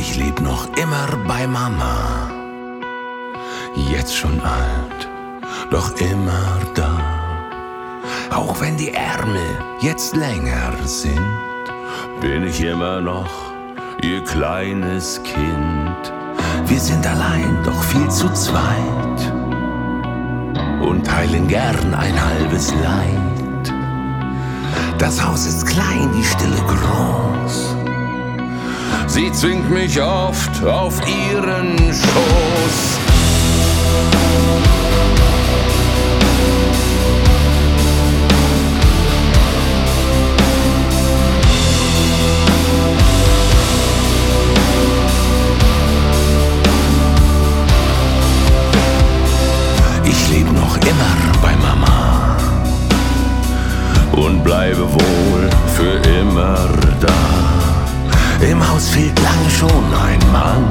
Ich leb noch immer bei Mama, jetzt schon alt, doch immer da. Auch wenn die Ärmel jetzt länger sind, bin ich immer noch ihr kleines Kind. Wir sind allein, doch viel zu zweit und teilen gern ein halbes Leid. Das Haus ist klein, die Stille groß. Sie zwingt mich oft auf ihren Schoß. Ich leb noch immer bei Mama und bleibe wohl für immer da. Im Haus fehlt lange schon ein Mann.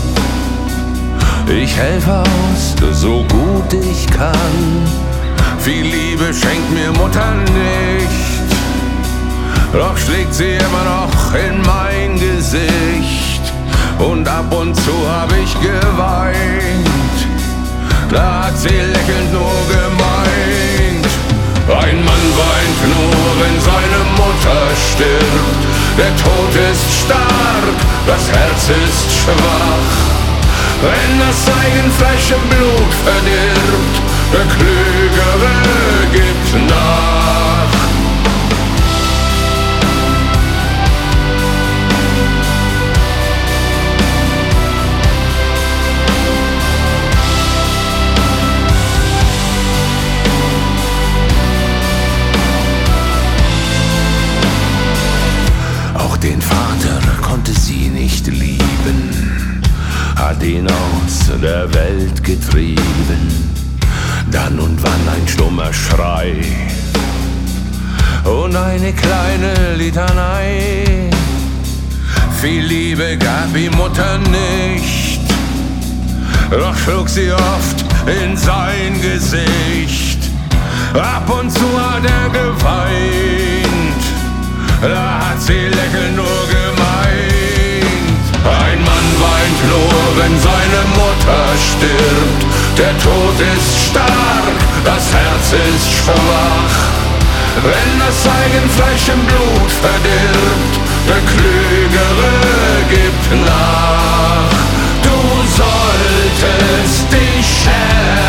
Ich helfe aus, so gut ich kann. Viel Liebe schenkt mir Mutter nicht, doch schlägt sie immer noch in mein Gesicht. Und ab und zu hab ich geweint, da hat sie lächelnd nur gemeint. Ein Mann weint nur, wenn seine Mutter stirbt. Der Tod ist stark, das Herz ist schwach. Wenn das Eigenfleisch im Blut verdirbt, der Klügere gibt nach. Den Vater konnte sie nicht lieben, hat ihn aus der Welt getrieben. Dann und wann ein stummer Schrei und eine kleine Litanei. Viel Liebe gab ihm Mutter nicht, doch schlug sie oft in sein Gesicht. Ab und zu hat er geweint, da hat sie lächelnd nur gemeint. Ein Mann weint nur, wenn seine Mutter stirbt. Der Tod ist stark, das Herz ist schwach. Wenn das Eigenfleisch im Blut verdirbt, der Klügere gibt nach. Du solltest dich schämen,